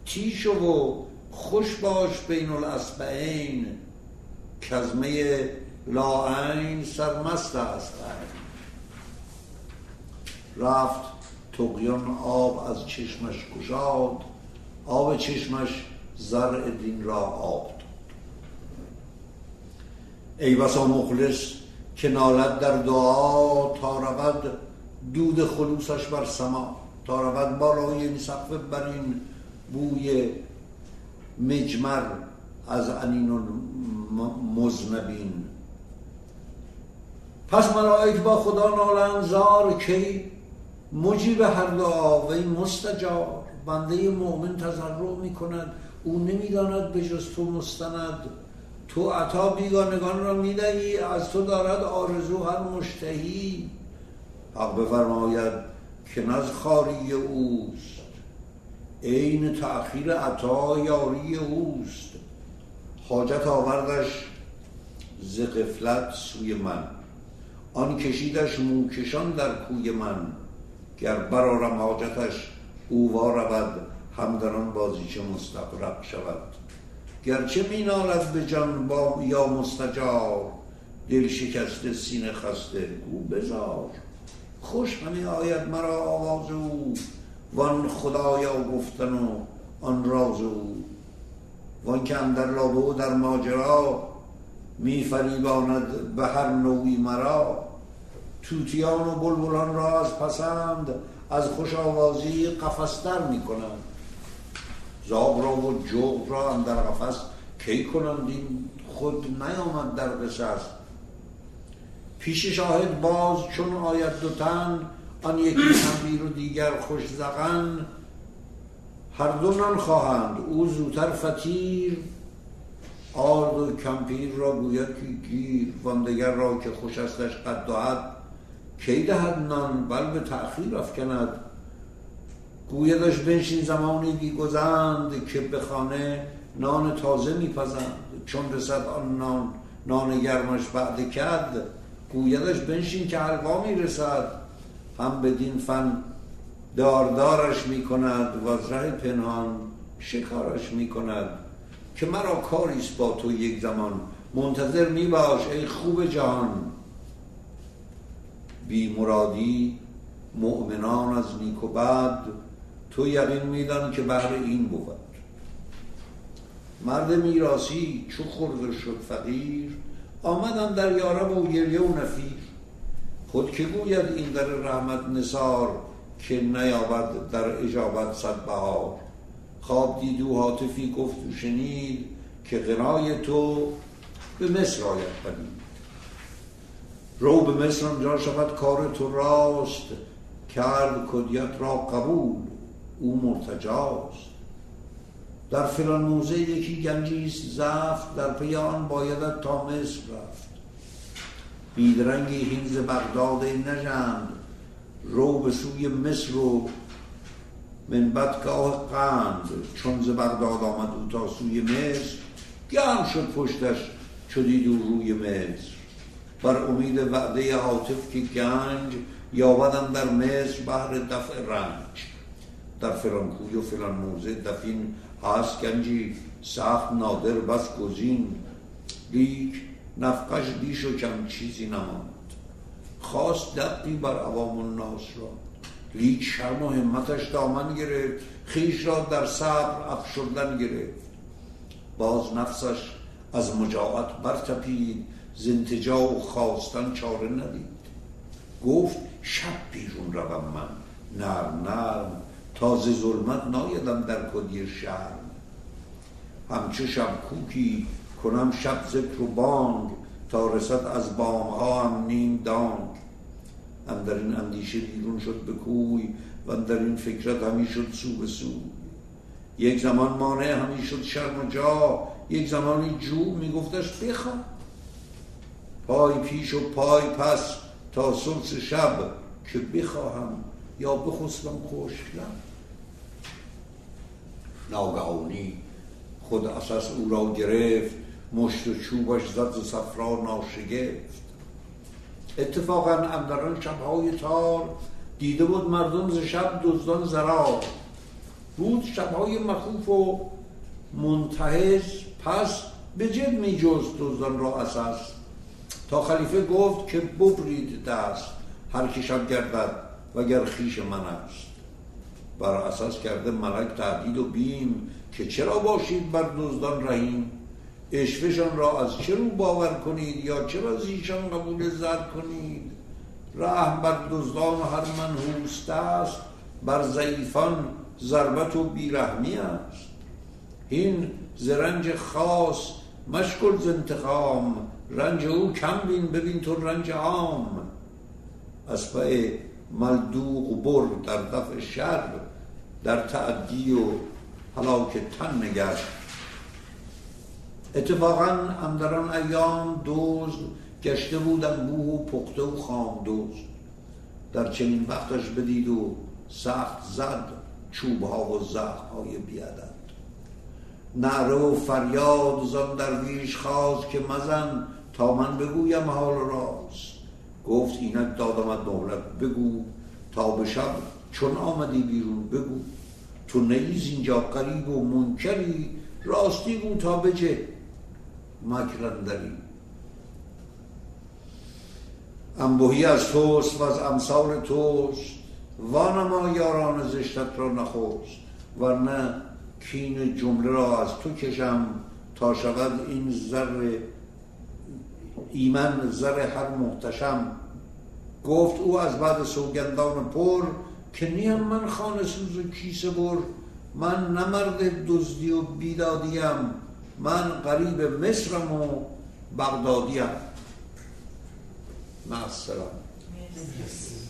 تیشو و خوش باش بین الاصبعین، کزمه لاعین سرمست است. رفت طغیان آب از چشمش گشاد، آب چشمش زرع دین را آب داد. ای بسا مخلص که نالد در دعا، تا رود دود خلوصش بر سما، تا رود بالای این سقف برین بوی مجمر از انین مذنبین. پس ملائک با خدا نالند زار، کی مجیب هر دعا وی مستجار. بنده مؤمن تضرع می کند، او نمیداند به جز تو مستند. تو عطا بیگانگان را میدهی، از تو دارد آرزو هر مشتهی. حق بفرماید که نز خواری اوست، عین تأخیر عطا یاری اوست. حاجت آوردش ز غفلت سوی من، آن کشیدش موکشان در کوی من. گر برآرم حاجتش او وا رود، همدران بازیچه مستغرق شود. گرچه می نالد به جان با یا مستجار، دل شکسته سینه خسته گو بزار. خوش همی آید مرا آواز او، وان خدایا گفتن و آن راز او. وان که اندر لابه و در ماجرا، می فریباند به هر نوعی مرا. طوطیان و بلبلان را از پسند، از خوش آوازی قفس‌تر می کنند. زاغ را و جغد را اندر قفس کی کنند، این خود نیامد در قصص. پیش شاهد باز چون آید دو تن، آن یکی تنبیر و دیگر خوش زغن. هر دو نان خواهند، او زودتر فطیر، آرد و کمپیر را گوید که گیر. واندگر را که خوش استش قد و حد، کی دهد نان بل به تأخیر افکند. گویدش بنشین زمانی بی گزند، که به خانه نان تازه میپزند. چون رسد آن نان گرمش بعد کد، گویدش بنشین که حلوا میرسد. هم بدین فن داردارش میکند، و از ره پنهان شکارش میکند. که مرا کاریست با تو یک زمان، منتظر میباش ای خوب جهان. بی مرادی مؤمنان از نیک و بد، تو یقین میدان که بهر این بود. مرد میراثی چو خرد و شد فقیر، آمدم در یارب و گریه و نفیر. خود که گوید این در رحمت نثار، که نیابد در اجابت صد بهار. خواب دید و هاتفی گفت و شنید، که غنای تو به مصر آید پدید. رو به مصر آنجا شود کار تو راست، کرد کدیت را قبول او مرتجاست. در فلان موزه یکی گنجیست زفت، در پی آن بایدت تا مصر رفت. بیدرنگی هین ز بغداد نژند، رو به سوی مصر و من بدگاه قند. چون ز بغداد آمد او تا سوی مصر، گرم شد پشتش چو دید او روی مصر. بر امید وعده هاتف که گنج، یابدم در مصر بهر دفع رنج. در فلان کوی و فلان موزه دفین هست گنجی، سخت نادر بس گزین. لیک نفقش بیش و کم چیزی نماند، خواست دقی بر عوام الناس را. لیک شرم و همتش دامن گرفت، خویش را در صبر افشردن گرفت. باز نفسش از مجاعت برتپید، ز التجا و خواستن چاره ندید. گفت شب بیرون روم من نرم نرم، تا ز ظلمت نایدم در کدی شرم. همچو شب کوکی کنم شب ذکر و بانگ، تا رسد از بامها هم نیم دانگ. اندر این اندیشه بیرون شد به کوی، و اندر این فکرت همی شد سو به سو. یک زمان مانع همی شد شرم و جا، یک زمانی جو میگفتش بخواه. پای پیش و پای پس تا سلس شب، که بخواهم یا بخسبم خشکم. ناگهانی خود اساس او را گرفت، مشت و چوبش زد ز صفرا ناشگفت. اتفاقا اندران شبهای تار، دیده بود مردم ز شب دزدان زرار. بود شبهای مخوف و منتهز، پس به جد می جست دزدان را اساس. تا خلیفه گفت که ببرید دست، هر که شب گردد وگر خویش من است. بر اساس کرده ملک تهدید و بیم، که چرا باشید بر دزدان رحیم. عشوه‌شان را از چه رو باور کنید، یا چرا زیشان قبول زر کنید. رحم بر دزدان هر منحوس است، بر ضعیفان ضربت و بیرحمی است. این ز رنج خاص مشکل ز انتقام، رنج او کم بین ببین تو رنج عام. اسبع ملدوغ بر در دفع شر، در تعدی و هلاک تن نگر. اتفاقا اندران ایام دزد گشته بود انبوه و پخته و خام دزد. در چنین وقتش بدید و سخت زد، چوبها و زخمهای بیعدد. نعره و فریاد زان درویش خواست، که مزن تا من بگویم حال راز. گفت اینک دادمت مهلت، بگو تا به شب چون آمدی بیرون بگو. تو نیز اینجا غریب و منکری، راستی گو تا بجه مکرندری. انبوهی از توست و از امثال توست، وانما یاران زشتت را نخوست. ورنه کین جمله را از تو کشم، تا شود این زر ایمن زر هر محتشم. گفت او از بعد سوگندان پر، که نیم من خانه سوز و کیسه بر. من نه مرد دزدی و بیدادیم، من غریب مصرم و بغدادیم. مع السلامه.